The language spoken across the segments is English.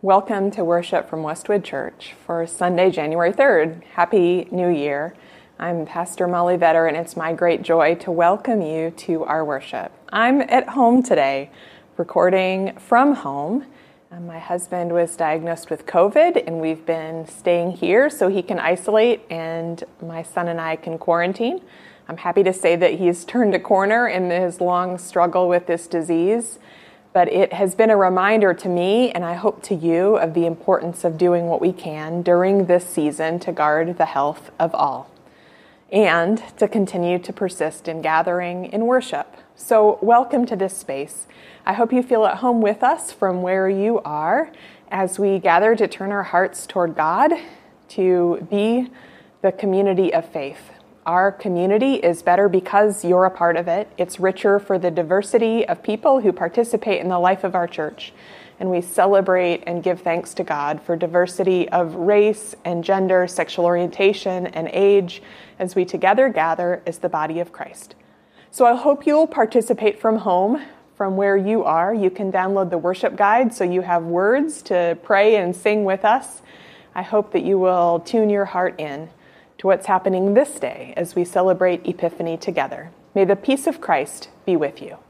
Welcome to worship from Westwood Church for Sunday, January 3rd. Happy New Year. I'm Pastor Molly Vetter, and it's my great joy to welcome you to our worship. I'm at home today, recording from home. My husband was diagnosed with COVID, and we've been staying here so he can isolate, and my son and I can quarantine. I'm happy to say that he's turned a corner in his long struggle with this disease. But it has been a reminder to me, and I hope to you, of the importance of doing what we can during this season to guard the health of all, and to continue to persist in gathering in worship. So welcome to this space. I hope you feel at home with us from where you are as we gather to turn our hearts toward God, to be the community of faith. Our community is better because you're a part of it. It's richer for the diversity of people who participate in the life of our church. And we celebrate and give thanks to God for diversity of race and gender, sexual orientation, and age as we together gather as the body of Christ. So I hope you'll participate from home, from where you are. You can download the worship guide so you have words to pray and sing with us. I hope that you will tune your heart in to what's happening this day as we celebrate Epiphany together. May the peace of Christ be with you.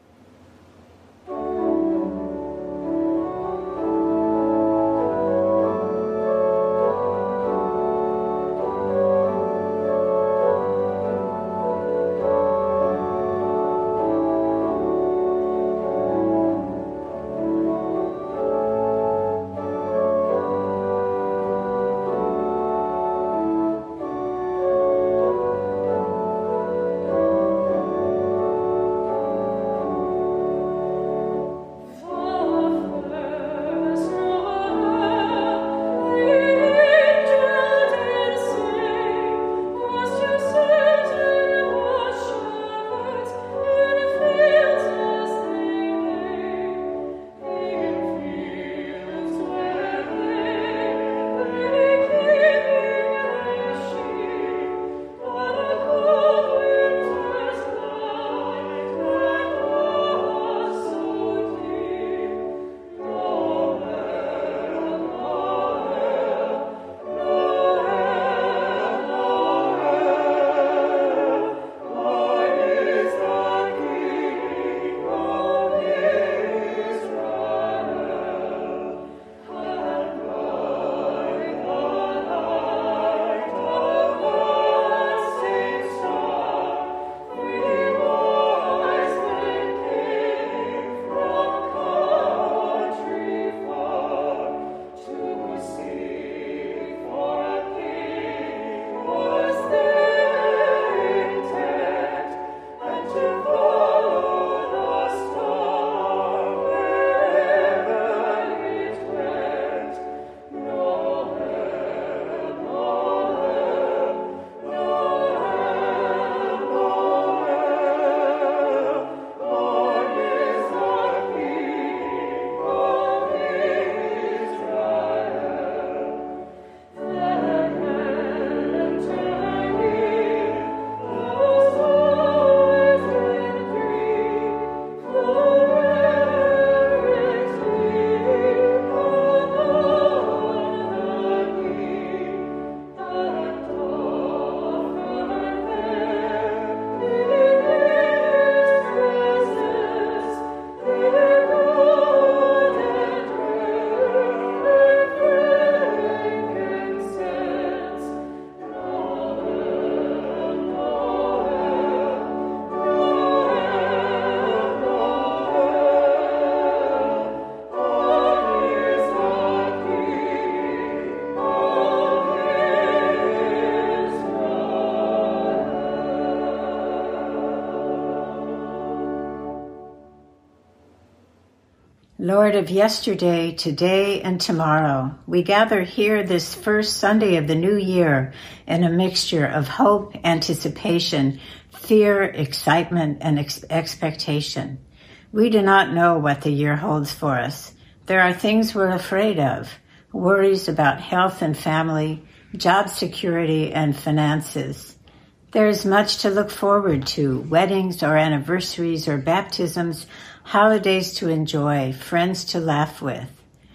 Lord of yesterday, today, and tomorrow, we gather here this first Sunday of the new year in a mixture of hope, anticipation, fear, excitement, and expectation. We do not know what the year holds for us. There are things we're afraid of, worries about health and family, job security, and finances. There is much to look forward to, weddings or anniversaries or baptisms, holidays to enjoy, friends to laugh with.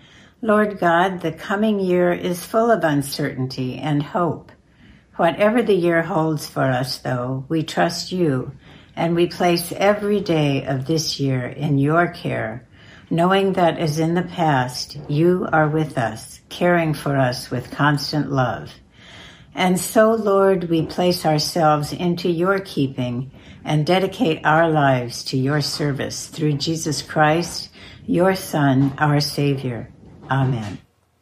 Lord God, the coming year is full of uncertainty and hope. Whatever the year holds for us, though, we trust you, and we place every day of this year in your care, knowing that as in the past, you are with us, caring for us with constant love. And so, Lord, we place ourselves into your keeping and dedicate our lives to your service through Jesus Christ, your Son, our Savior. Amen.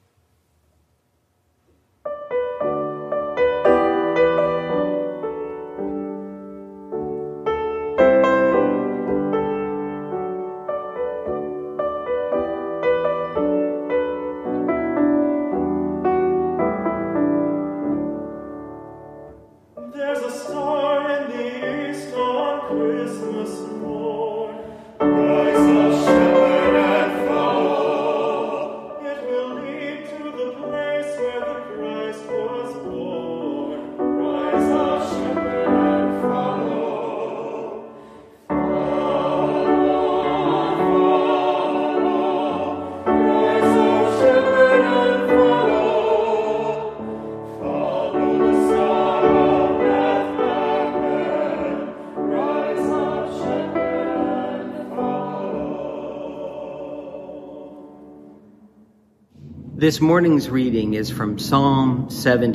This morning's reading is from Psalm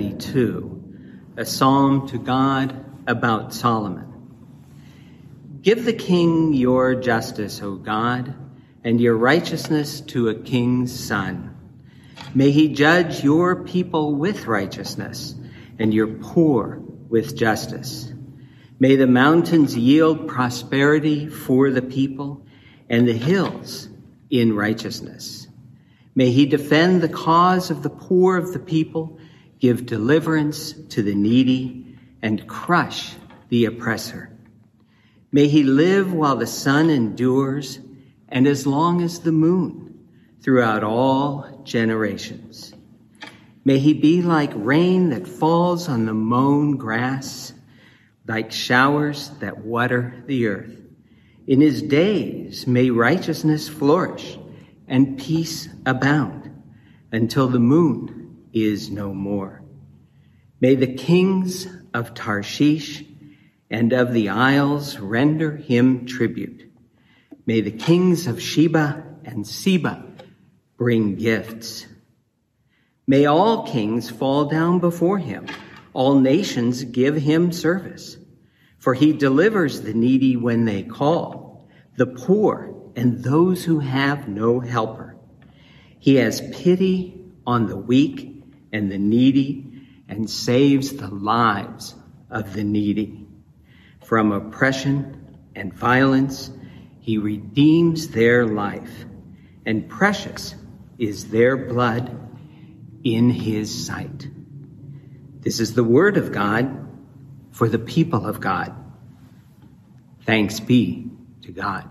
72, a psalm to God about Solomon. Give the king your justice, O God, and your righteousness to a king's son. May he judge your people with righteousness and your poor with justice. May the mountains yield prosperity for the people and the hills in righteousness. May he defend the cause of the poor of the people, give deliverance to the needy, and crush the oppressor. May he live while the sun endures, and as long as the moon, throughout all generations. May he be like rain that falls on the mown grass, like showers that water the earth. In his days may righteousness flourish, and peace abound until the moon is no more. May the kings of Tarshish and of the isles render him tribute. May the kings of Sheba and Seba bring gifts. May all kings fall down before him, all nations give him service. For he delivers the needy when they call, the poor and those who have no helper. He has pity on the weak and the needy and saves the lives of the needy. From oppression and violence, he redeems their life, and precious is their blood in his sight. This is the word of God for the people of God. Thanks be to God.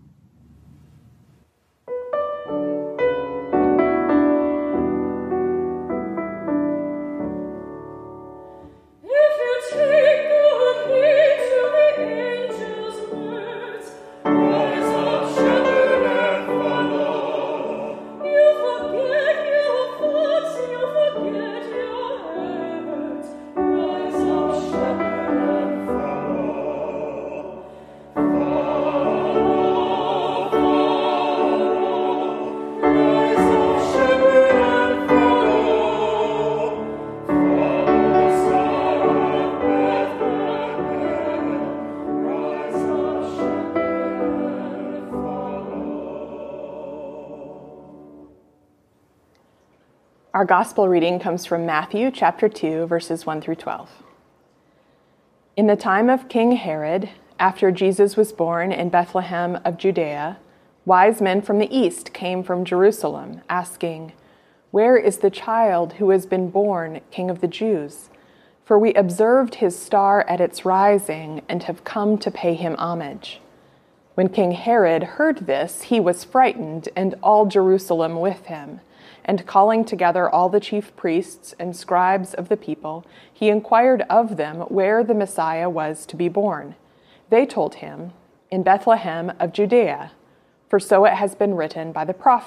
Our gospel reading comes from Matthew chapter 2, verses 1 through 12. In the time of King Herod, after Jesus was born in Bethlehem of Judea, wise men from the east came from Jerusalem, asking, "Where is the child who has been born King of the Jews? For we observed his star at its rising and have come to pay him homage." When King Herod heard this, he was frightened, and all Jerusalem with him. And calling together all the chief priests and scribes of the people, he inquired of them where the Messiah was to be born. They told him, "In Bethlehem of Judea, for so it has been written by the prophet,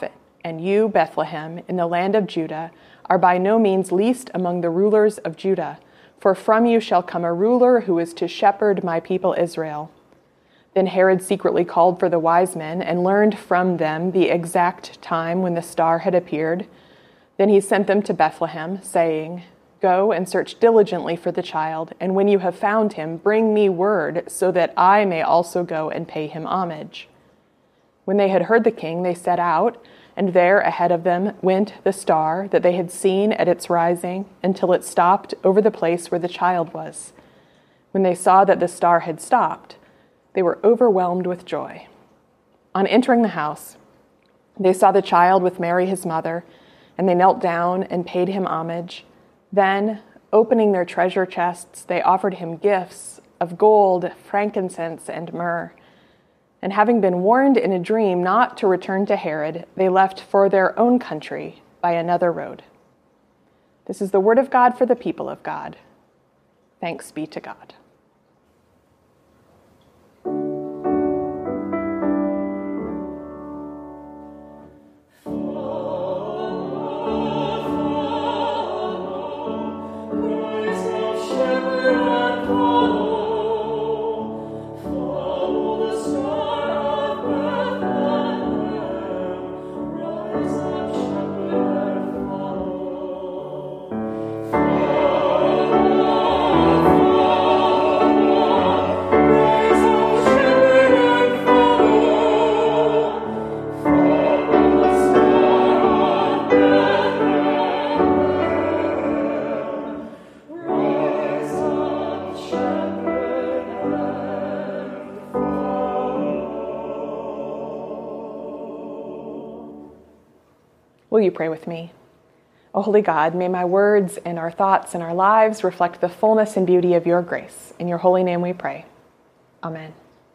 And you, Bethlehem, in the land of Judah, are by no means least among the rulers of Judah, for from you shall come a ruler who is to shepherd my people Israel." Then Herod secretly called for the wise men and learned from them the exact time when the star had appeared. Then he sent them to Bethlehem, saying, "Go and search diligently for the child, and when you have found him, bring me word so that I may also go and pay him homage." When they had heard the king, they set out, and there ahead of them went the star that they had seen at its rising until it stopped over the place where the child was. When they saw that the star had stopped, they were overwhelmed with joy. On entering the house, they saw the child with Mary his mother, and they knelt down and paid him homage. Then, opening their treasure chests, they offered him gifts of gold, frankincense, and myrrh. And having been warned in a dream not to return to Herod, they left for their own country by another road. This is the word of God for the people of God. Thanks be to God. Will you pray with me? O holy God, may my words and our thoughts and our lives reflect the fullness and beauty of your grace. In your holy name we pray. Amen.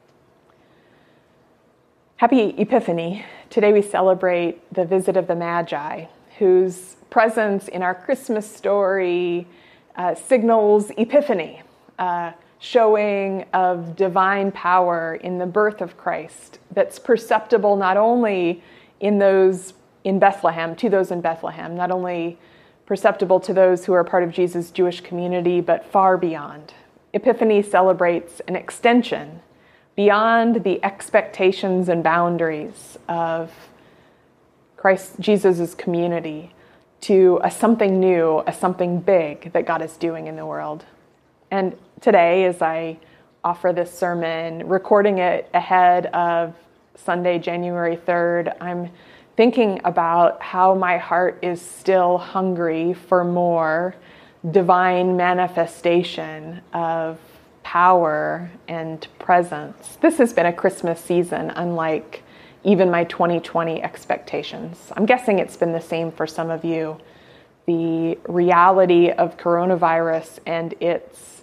Happy Epiphany. Today we celebrate the visit of the Magi, whose presence in our Christmas story signals Epiphany, showing of divine power in the birth of Christ that's perceptible not only in those in Bethlehem, to those in Bethlehem, not only perceptible to those who are part of Jesus' Jewish community, but far beyond. Epiphany celebrates an extension beyond the expectations and boundaries of Jesus' community to a something new, a something big that God is doing in the world. And today, as I offer this sermon, recording it ahead of Sunday, January 3rd, I'm thinking about how my heart is still hungry for more divine manifestation of power and presence. This has been a Christmas season unlike even my 2020 expectations. I'm guessing it's been the same for some of you. The reality of coronavirus and its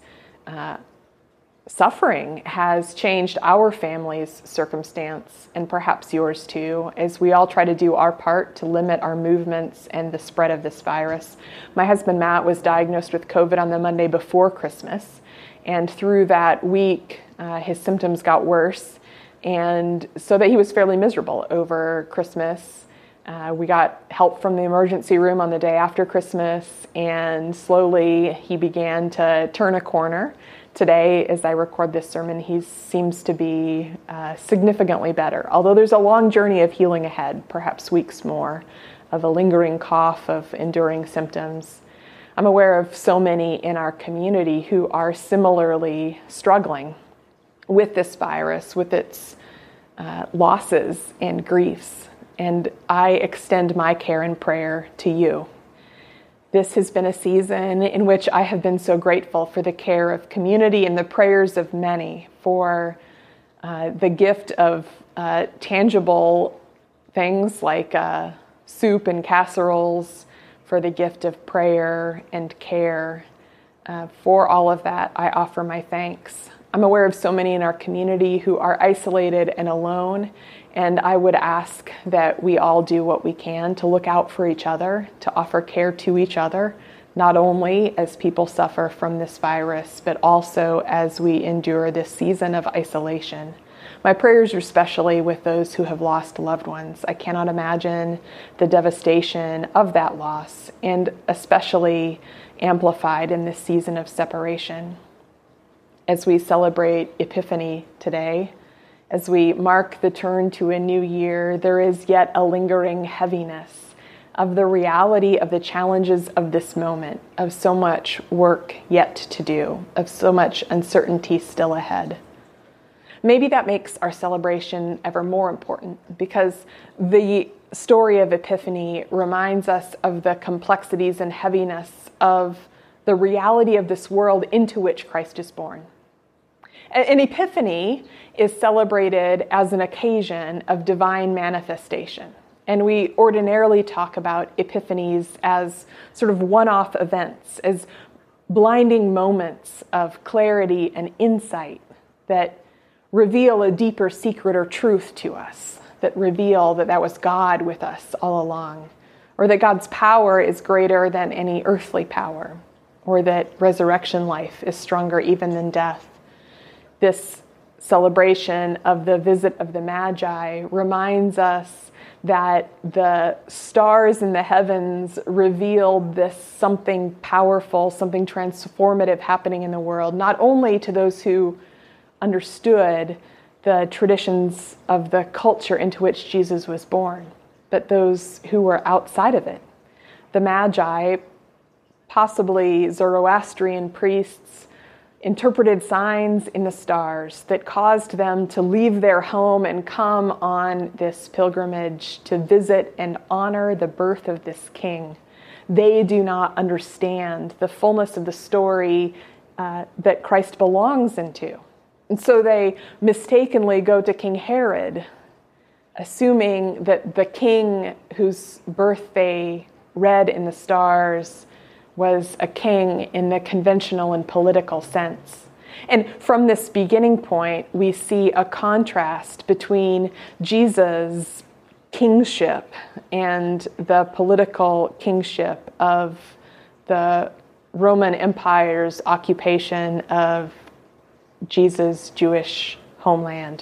suffering has changed our family's circumstance, and perhaps yours too, as we all try to do our part to limit our movements and the spread of this virus. My husband Matt was diagnosed with COVID on the Monday before Christmas, and through that week his symptoms got worse, and so that he was fairly miserable over Christmas. We got help from the emergency room on the day after Christmas, and slowly he began to turn a corner. Today, as I record this sermon, he seems to be significantly better, although there's a long journey of healing ahead, perhaps weeks more, of a lingering cough, of enduring symptoms. I'm aware of so many in our community who are similarly struggling with this virus, with its losses and griefs, and I extend my care and prayer to you. This has been a season in which I have been so grateful for the care of community and the prayers of many, for the gift of tangible things like soup and casseroles, for the gift of prayer and care. For all of that, I offer my thanks. I'm aware of so many in our community who are isolated and alone, and I would ask that we all do what we can to look out for each other, to offer care to each other, not only as people suffer from this virus, but also as we endure this season of isolation. My prayers are especially with those who have lost loved ones. I cannot imagine the devastation of that loss, and especially amplified in this season of separation. As we celebrate Epiphany today, as we mark the turn to a new year, there is yet a lingering heaviness of the reality of the challenges of this moment, of so much work yet to do, of so much uncertainty still ahead. Maybe that makes our celebration ever more important, because the story of Epiphany reminds us of the complexities and heaviness of the reality of this world into which Christ is born. An Epiphany is celebrated as an occasion of divine manifestation. And we ordinarily talk about epiphanies as sort of one-off events, as blinding moments of clarity and insight that reveal a deeper secret or truth to us, that reveal that that was God with us all along, or that God's power is greater than any earthly power, or that resurrection life is stronger even than death. This celebration of the visit of the Magi reminds us that the stars in the heavens revealed this something powerful, something transformative happening in the world, not only to those who understood the traditions of the culture into which Jesus was born, but those who were outside of it. The Magi, possibly Zoroastrian priests, interpreted signs in the stars that caused them to leave their home and come on this pilgrimage to visit and honor the birth of this king. They do not understand the fullness of the story that Christ belongs into. And so they mistakenly go to King Herod, assuming that the king whose birth they read in the stars was a king in the conventional and political sense. And from this beginning point, we see a contrast between Jesus' kingship and the political kingship of the Roman Empire's occupation of Jesus' Jewish homeland.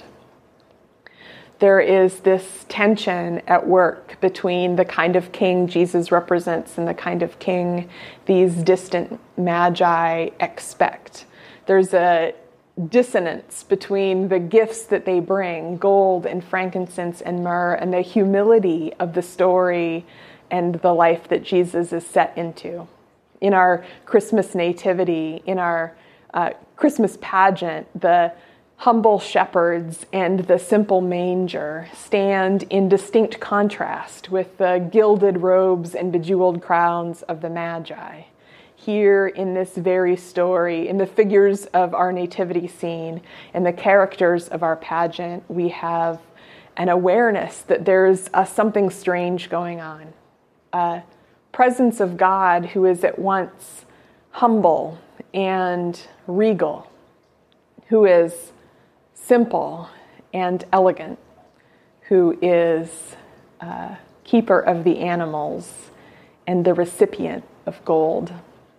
There is this tension at work between the kind of king Jesus represents and the kind of king these distant magi expect. There's a dissonance between the gifts that they bring, gold and frankincense and myrrh, and the humility of the story and the life that Jesus is set into. In our Christmas nativity, in our Christmas pageant, the humble shepherds and the simple manger stand in distinct contrast with the gilded robes and bejeweled crowns of the Magi. Here in this very story, in the figures of our nativity scene and the characters of our pageant, we have an awareness that there's something strange going on. A presence of God who is at once humble and regal, who is simple and elegant, who is keeper of the animals and the recipient of gold.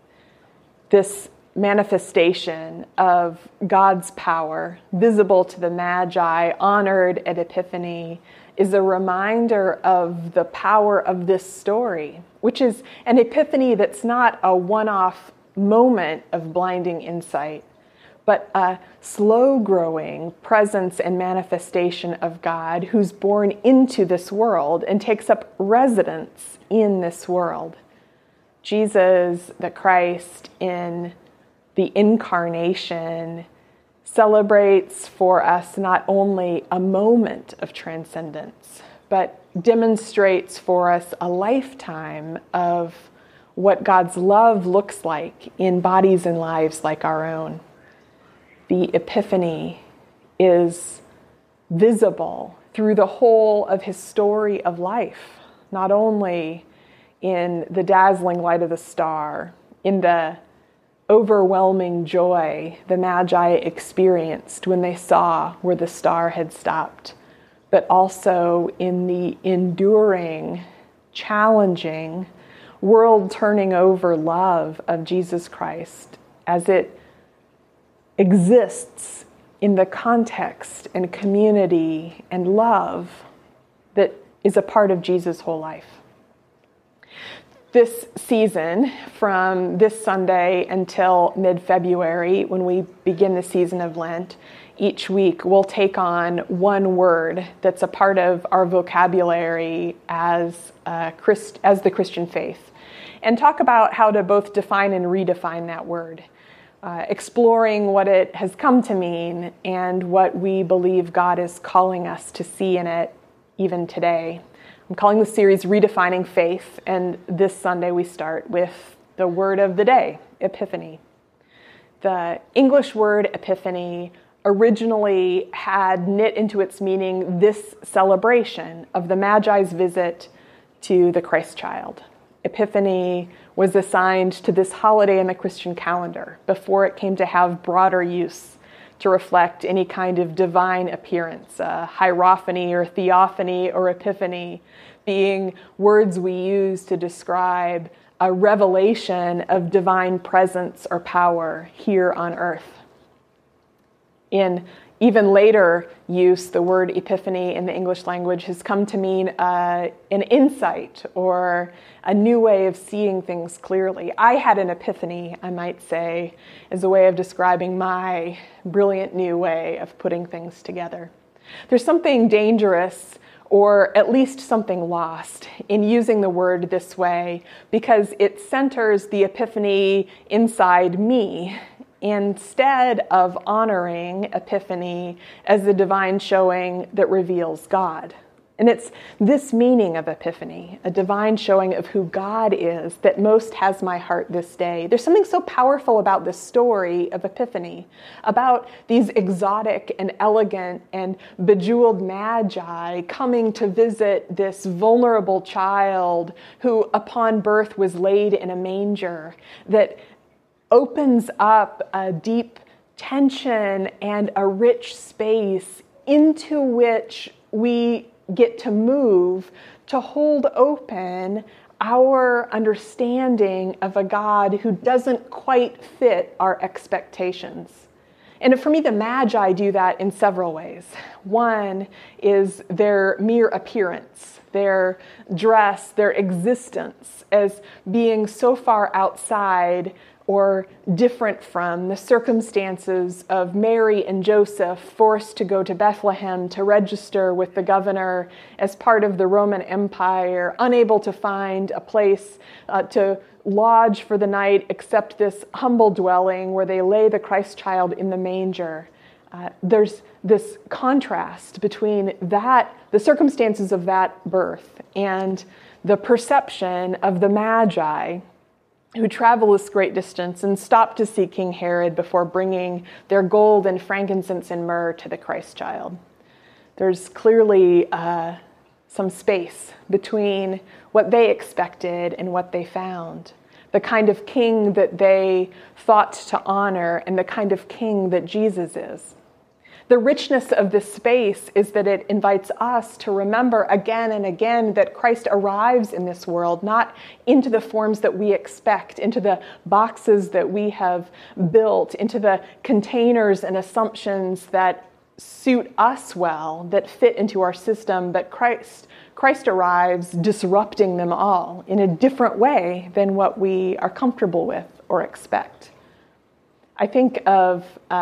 This manifestation of God's power, visible to the Magi, honored at Epiphany, is a reminder of the power of this story, which is an epiphany that's not a one-off moment of blinding insight, but a slow-growing presence and manifestation of God who's born into this world and takes up residence in this world. Jesus, the Christ, in the incarnation, celebrates for us not only a moment of transcendence, but demonstrates for us a lifetime of what God's love looks like in bodies and lives like our own. The Epiphany is visible through the whole of his story of life, not only in the dazzling light of the star, in the overwhelming joy the Magi experienced when they saw where the star had stopped, but also in the enduring, challenging, world-turning over love of Jesus Christ as it exists in the context and community and love that is a part of Jesus' whole life. This season, from this Sunday until mid-February, when we begin the season of Lent, each week we'll take on one word that's a part of our vocabulary as the Christian faith, and talk about how to both define and redefine that word, exploring what it has come to mean and what we believe God is calling us to see in it even today. I'm calling the series Redefining Faith, and this Sunday we start with the word of the day, Epiphany. The English word epiphany originally had knit into its meaning this celebration of the Magi's visit to the Christ child. Epiphany was assigned to this holiday in the Christian calendar before it came to have broader use to reflect any kind of divine appearance, hierophany or theophany or epiphany being words we use to describe a revelation of divine presence or power here on earth. In even later use, the word epiphany in the English language has come to mean an insight or a new way of seeing things clearly. I had an epiphany, I might say, as a way of describing my brilliant new way of putting things together. There's something dangerous, or at least something lost, in using the word this way because it centers the epiphany inside me instead of honoring Epiphany as the divine showing that reveals God. And it's this meaning of Epiphany, a divine showing of who God is, that most has my heart this day. There's something so powerful about the story of Epiphany, about these exotic and elegant and bejeweled magi coming to visit this vulnerable child who upon birth was laid in a manger, that opens up a deep tension and a rich space into which we get to move to hold open our understanding of a God who doesn't quite fit our expectations. And for me, the Magi do that in several ways. One is their mere appearance, their dress, their existence as being so far outside or different from the circumstances of Mary and Joseph forced to go to Bethlehem to register with the governor as part of the Roman Empire, unable to find a place to lodge for the night except this humble dwelling where they lay the Christ child in the manger. There's this contrast between that, the circumstances of that birth, and the perception of the Magi who travel this great distance and stop to see King Herod before bringing their gold and frankincense and myrrh to the Christ child. There's clearly some space between what they expected and what they found, the kind of king that they thought to honor and the kind of king that Jesus is. The richness of this space is that it invites us to remember again and again that Christ arrives in this world, not into the forms that we expect, into the boxes that we have built, into the containers and assumptions that suit us well, that fit into our system, but Christ arrives disrupting them all in a different way than what we are comfortable with or expect. I think of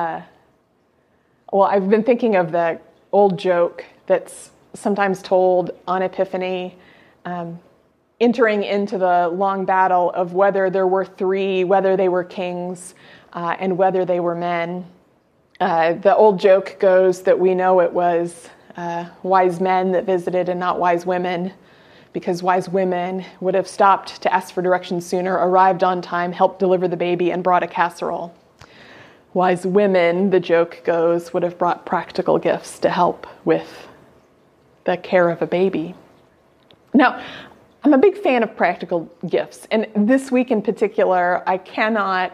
I've been thinking of the old joke that's sometimes told on Epiphany, entering into the long battle of whether there were three, whether they were kings, and whether they were men. The old joke goes that we know it was wise men that visited and not wise women, because wise women would have stopped to ask for directions sooner, arrived on time, helped deliver the baby, and brought a casserole. Wise women, the joke goes, would have brought practical gifts to help with the care of a baby. Now, I'm a big fan of practical gifts, and this week in particular, I cannot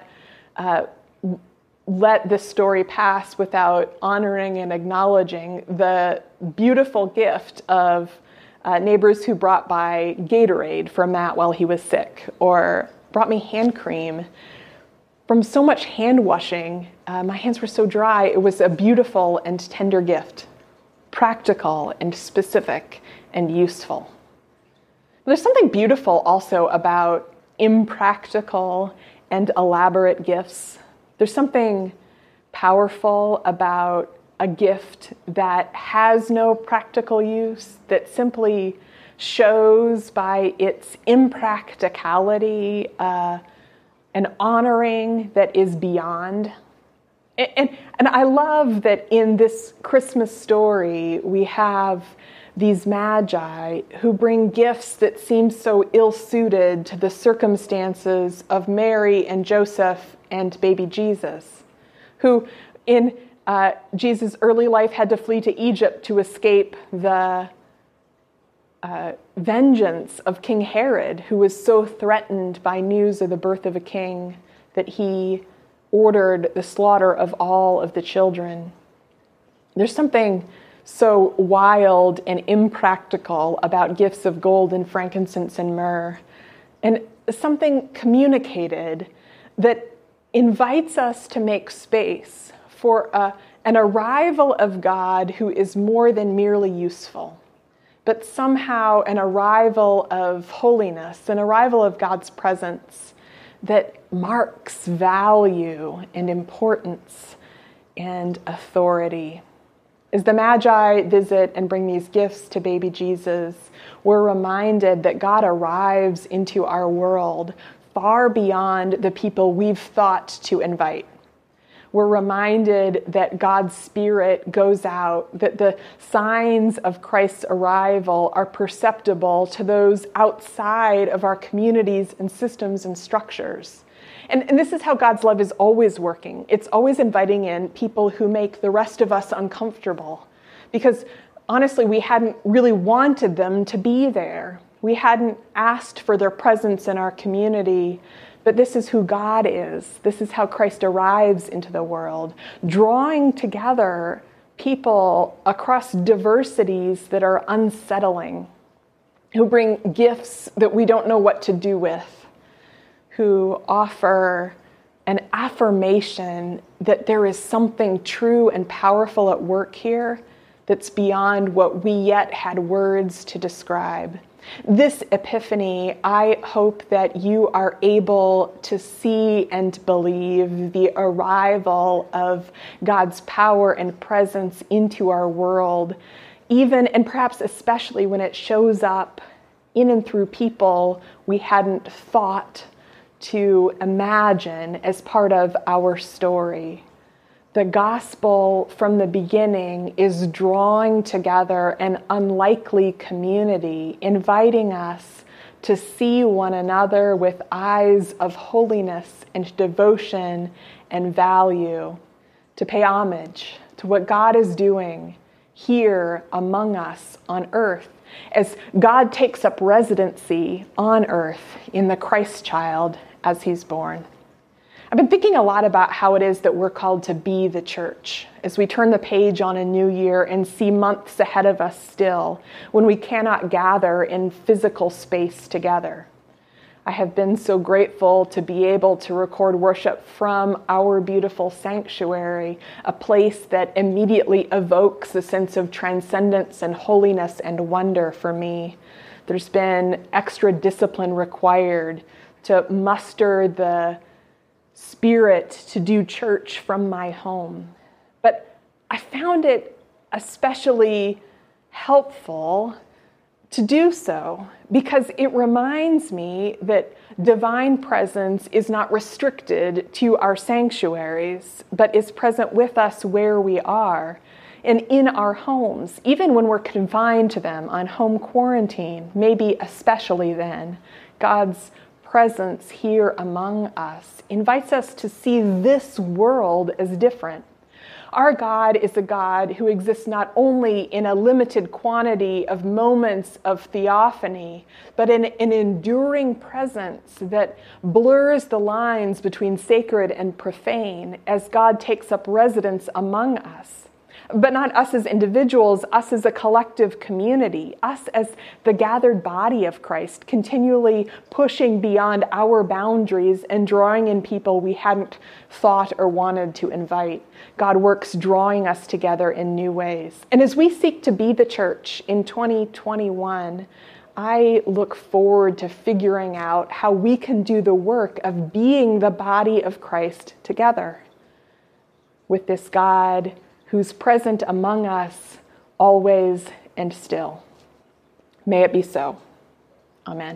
let this story pass without honoring and acknowledging the beautiful gift of neighbors who brought by Gatorade for Matt while he was sick, or brought me hand cream From so much hand washing, my hands were so dry, it was a beautiful and tender gift, practical and specific and useful. But there's something beautiful also about impractical and elaborate gifts. There's something powerful about a gift that has no practical use, that simply shows by its impracticality an honoring that is beyond. And I love that in this Christmas story, we have these magi who bring gifts that seem so ill-suited to the circumstances of Mary and Joseph and baby Jesus, who in Jesus' early life had to flee to Egypt to escape the vengeance of King Herod, who was so threatened by news of the birth of a king that he ordered the slaughter of all of the children. There's something so wild and impractical about gifts of gold and frankincense and myrrh, and something communicated that invites us to make space for an arrival of God who is more than merely useful, but somehow an arrival of holiness, an arrival of God's presence that marks value and importance and authority. As the Magi visit and bring these gifts to baby Jesus, we're reminded that God arrives into our world far beyond the people we've thought to invite. We're reminded that God's Spirit goes out, that the signs of Christ's arrival are perceptible to those outside of our communities and systems and structures. And this is how God's love is always working. It's always inviting in people who make the rest of us uncomfortable. Because honestly, we hadn't really wanted them to be there. We hadn't asked for their presence in our community. But this is who God is. This is how Christ arrives into the world, drawing together people across diversities that are unsettling, who bring gifts that we don't know what to do with, who offer an affirmation that there is something true and powerful at work here that's beyond what we yet had words to describe. This Epiphany, I hope that you are able to see and believe the arrival of God's power and presence into our world, even and perhaps especially when it shows up in and through people we hadn't thought to imagine as part of our story. The gospel from the beginning is drawing together an unlikely community, inviting us to see one another with eyes of holiness and devotion and value, to pay homage to what God is doing here among us on earth, as God takes up residency on earth in the Christ child as he's born. I've been thinking a lot about how it is that we're called to be the church as we turn the page on a new year and see months ahead of us still when we cannot gather in physical space together. I have been so grateful to be able to record worship from our beautiful sanctuary, a place that immediately evokes a sense of transcendence and holiness and wonder for me. There's been extra discipline required to muster the spirit to do church from my home. But I found it especially helpful to do so because it reminds me that divine presence is not restricted to our sanctuaries, but is present with us where we are and in our homes, even when we're confined to them on home quarantine, maybe especially then. God's presence here among us invites us to see this world as different. Our God is a God who exists not only in a limited quantity of moments of theophany, but in an enduring presence that blurs the lines between sacred and profane as God takes up residence among us. but not us as individuals, us as a collective community, us as the gathered body of Christ, continually pushing beyond our boundaries and drawing in people we hadn't thought or wanted to invite. God works drawing us together in new ways. And as we seek to be the church in 2021, I look forward to figuring out how we can do the work of being the body of Christ together with this God who's present among us always and still. May it be so. Amen.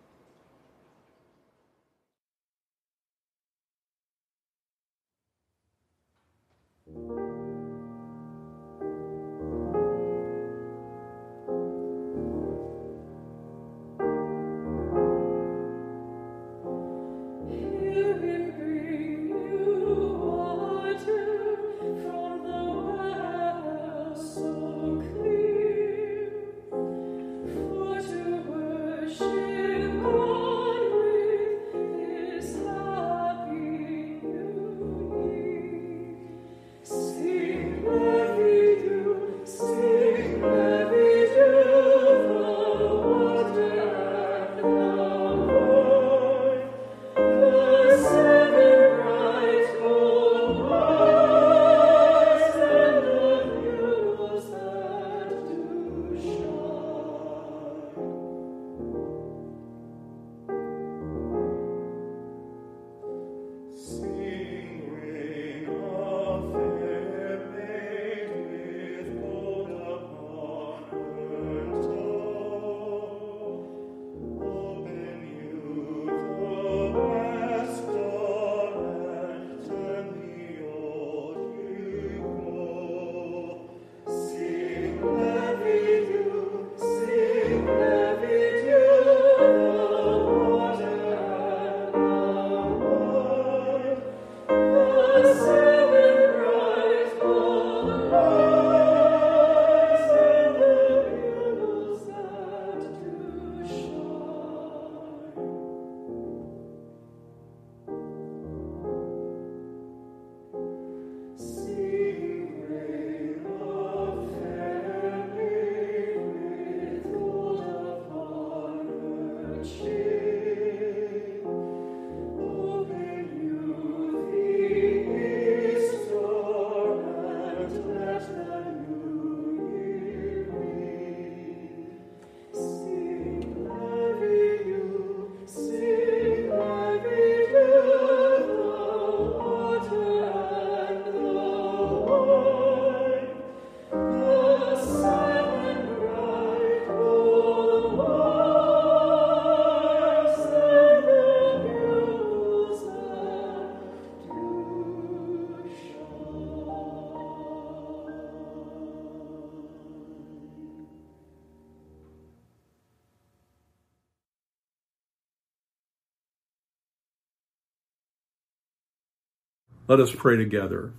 Let us pray together.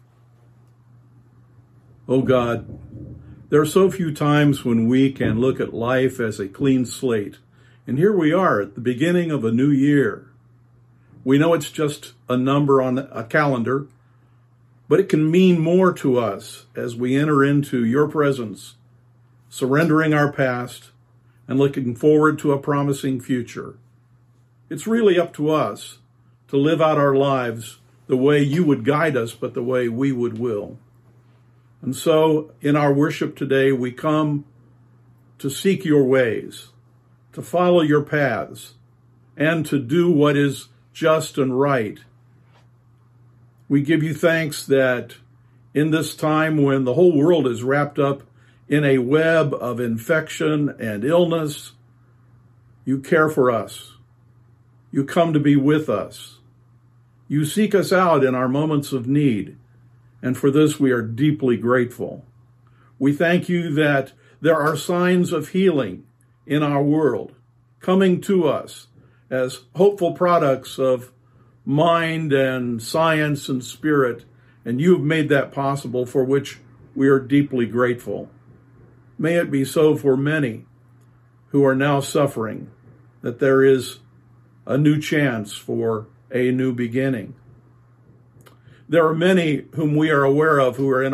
Oh God, there are so few times when we can look at life as a clean slate. And here we are at the beginning of a new year. We know it's just a number on a calendar, but it can mean more to us as we enter into your presence, surrendering our past and looking forward to a promising future. It's really up to us to live out our lives the way you would guide us, but the way we would will. And so in our worship today, we come to seek your ways, to follow your paths, and to do what is just and right. We give you thanks that in this time when the whole world is wrapped up in a web of infection and illness, you care for us. You come to be with us. You seek us out in our moments of need, and for this we are deeply grateful. We thank you that there are signs of healing in our world coming to us as hopeful products of mind and science and spirit, and you have made that possible, for which we are deeply grateful. May it be so for many who are now suffering, that there is a new chance for a new beginning. There are many whom we are aware of who are in our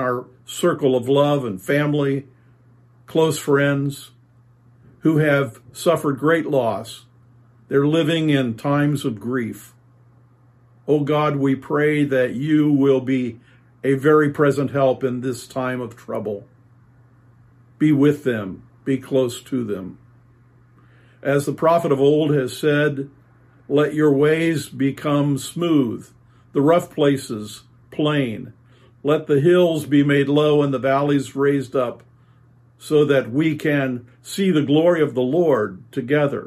circle of love and family, close friends who have suffered great loss. They're living in times of grief. Oh God, we pray that you will be a very present help in this time of trouble. Be with them, be close to them. As the prophet of old has said, let your ways become smooth, the rough places plain. Let the hills be made low and the valleys raised up, so that we can see the glory of the Lord together.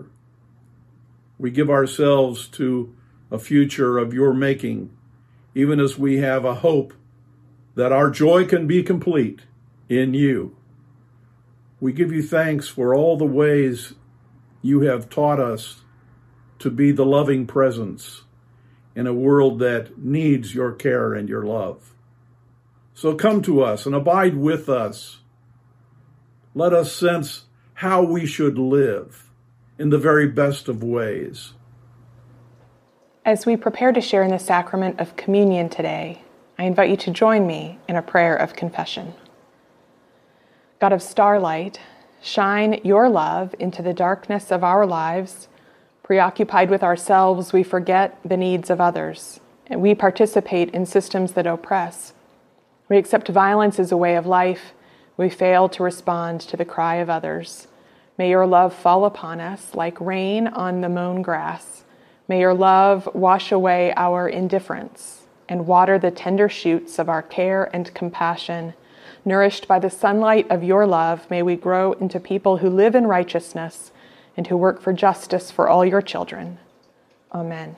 We give ourselves to a future of your making, even as we have a hope that our joy can be complete in you. We give you thanks for all the ways you have taught us to be the loving presence in a world that needs your care and your love. So come to us and abide with us. Let us sense how we should live in the very best of ways. As we prepare to share in the sacrament of communion today, I invite you to join me in a prayer of confession. God of starlight, shine your love into the darkness of our lives. Preoccupied with ourselves, we forget the needs of others, and we participate in systems that oppress. We accept violence as a way of life. We fail to respond to the cry of others. May your love fall upon us like rain on the mown grass. May your love wash away our indifference and water the tender shoots of our care and compassion. Nourished by the sunlight of your love, may we grow into people who live in righteousness and who work for justice for all your children. Amen.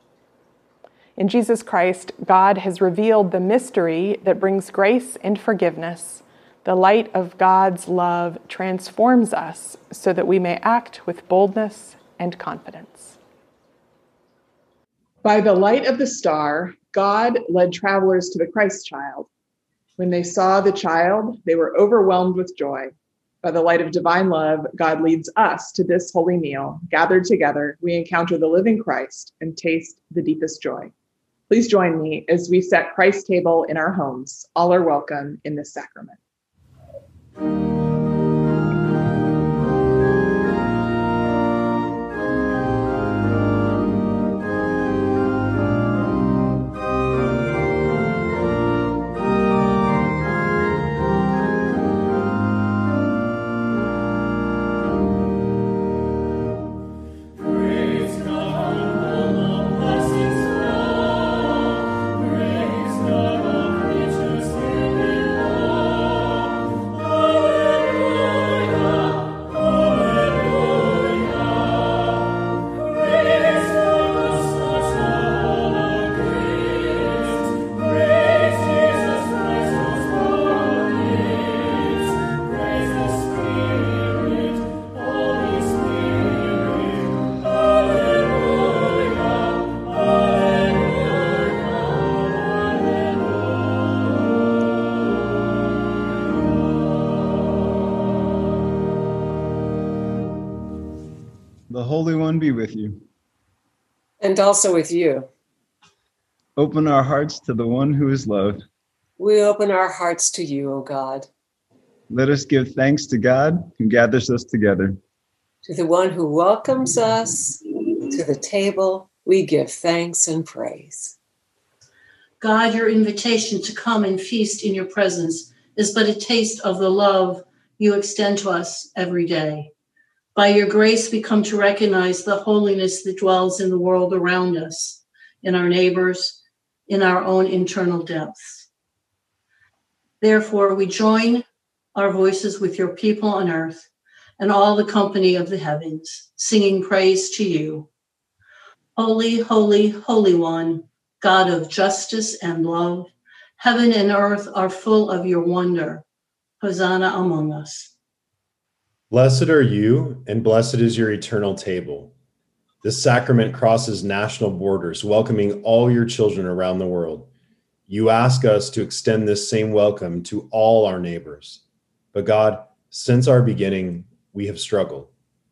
In Jesus Christ, God has revealed the mystery that brings grace and forgiveness. The light of God's love transforms us so that we may act with boldness and confidence. By the light of the star, God led travelers to the Christ child. When they saw the child, they were overwhelmed with joy. By the light of divine love, God leads us to this holy meal. Gathered together, we encounter the living Christ and taste the deepest joy. Please join me as we set Christ's table in our homes. All are welcome in this sacrament. The Holy One be with you. And also with you. Open our hearts to the one who is loved. We open our hearts to you, O God. Let us give thanks to God who gathers us together. To the one who welcomes us to the table, we give thanks and praise. God, your invitation to come and feast in your presence is but a taste of the love you extend to us every day. By your grace, we come to recognize the holiness that dwells in the world around us, in our neighbors, in our own internal depths. Therefore, we join our voices with your people on earth and all the company of the heavens, singing praise to you. Holy, holy, holy one, God of justice and love, heaven and earth are full of your wonder. Hosanna among us. Blessed are you, and blessed is your eternal table. This sacrament crosses national borders, welcoming all your children around the world. You ask us to extend this same welcome to all our neighbors. But God, since our beginning, we have struggled.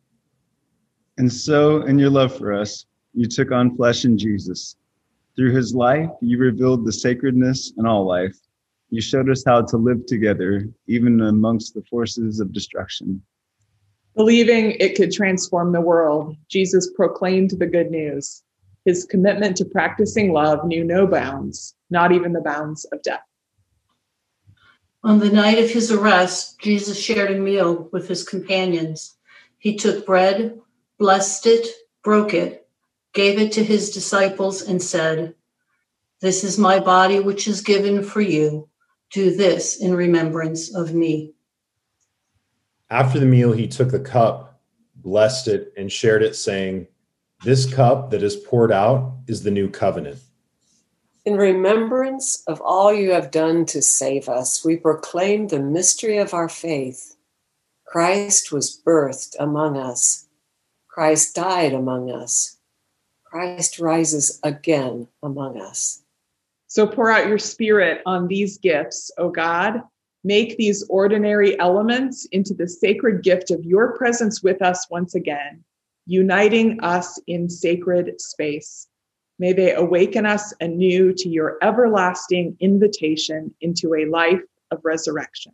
And so, in your love for us, you took on flesh in Jesus. Through his life, you revealed the sacredness in all life. You showed us how to live together, even amongst the forces of destruction. Believing it could transform the world, Jesus proclaimed the good news. His commitment to practicing love knew no bounds, not even the bounds of death. On the night of his arrest, Jesus shared a meal with his companions. He took bread, blessed it, broke it, gave it to his disciples, and said, "This is my body, which is given for you. Do this in remembrance of me." After the meal, he took the cup, blessed it, and shared it, saying, "This cup that is poured out is the new covenant. In remembrance of all you have done to save us, we proclaim the mystery of our faith. Christ was birthed among us. Christ died among us. Christ rises again among us. So pour out your Spirit on these gifts, O God. Make these ordinary elements into the sacred gift of your presence with us once again, uniting us in sacred space. May they awaken us anew to your everlasting invitation into a life of resurrection.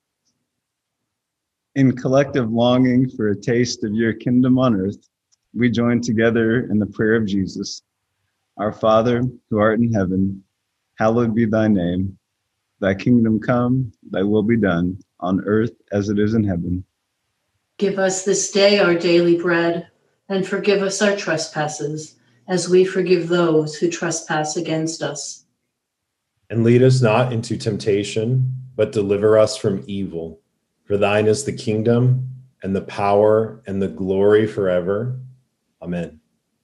In collective longing for a taste of your kingdom on earth, we join together in the prayer of Jesus. Our Father, who art in heaven, hallowed be thy name. Thy kingdom come, thy will be done, on earth as it is in heaven. Give us this day our daily bread, and forgive us our trespasses, as we forgive those who trespass against us. And lead us not into temptation, but deliver us from evil. For thine is the kingdom, and the power, and the glory forever. Amen.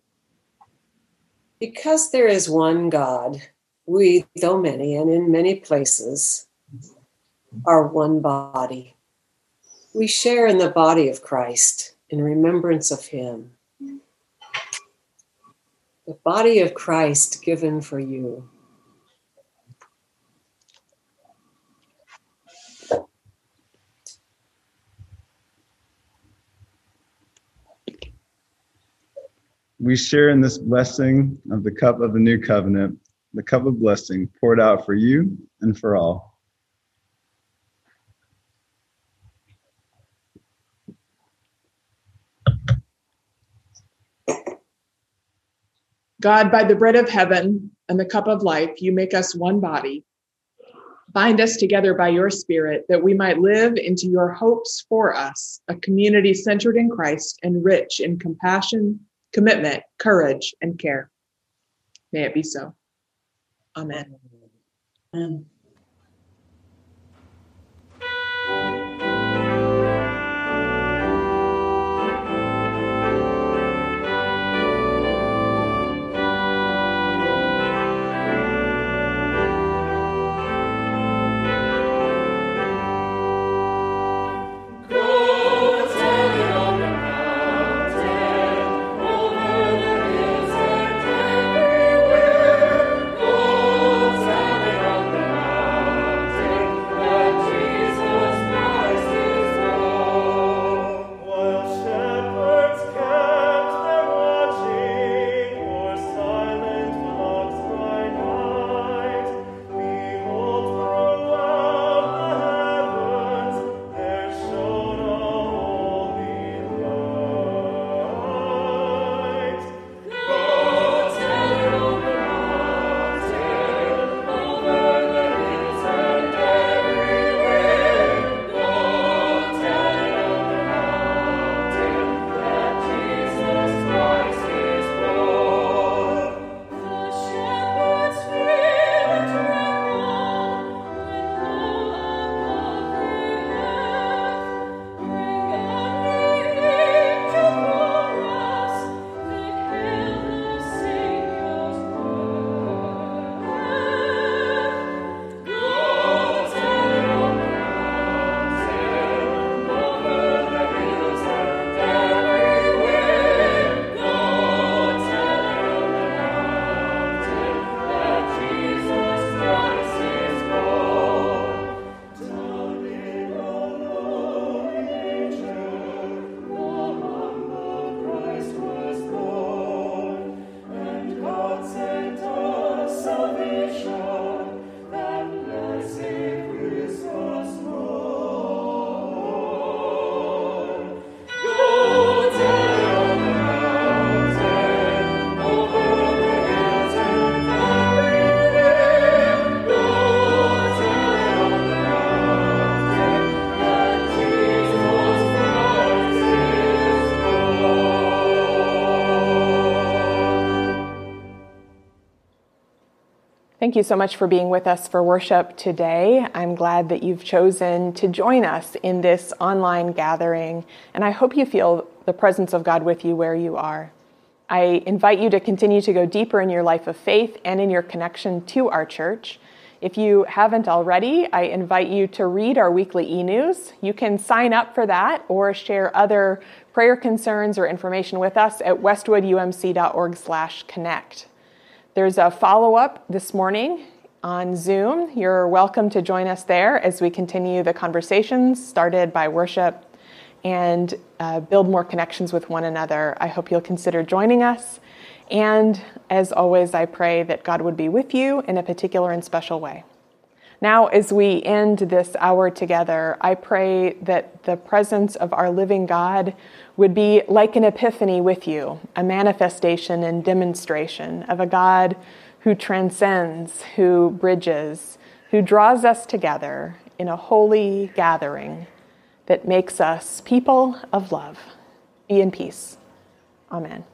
Because there is one God, we, though many and in many places, are one body. We share in the body of Christ in remembrance of him. The body of Christ given for you. We share in this blessing of the cup of the new covenant, the cup of blessing poured out for you and for all. God, by the bread of heaven and the cup of life, you make us one body. Bind us together by your Spirit, that we might live into your hopes for us, a community centered in Christ and rich in compassion, commitment, courage, and care. May it be so. Amen. Amen. Thank you so much for being with us for worship today. I'm glad that you've chosen to join us in this online gathering, and I hope you feel the presence of God with you where you are. I invite you to continue to go deeper in your life of faith and in your connection to our church. If you haven't already, I invite you to read our weekly e-news. You can sign up for that or share other prayer concerns or information with us at westwoodumc.org/connect. There's a follow-up this morning on Zoom. You're welcome to join us there as we continue the conversations started by worship and build more connections with one another. I hope you'll consider joining us. And as always, I pray that God would be with you in a particular and special way. Now, as we end this hour together, I pray that the presence of our living God would be like an epiphany with you, a manifestation and demonstration of a God who transcends, who bridges, who draws us together in a holy gathering that makes us people of love. Be in peace. Amen.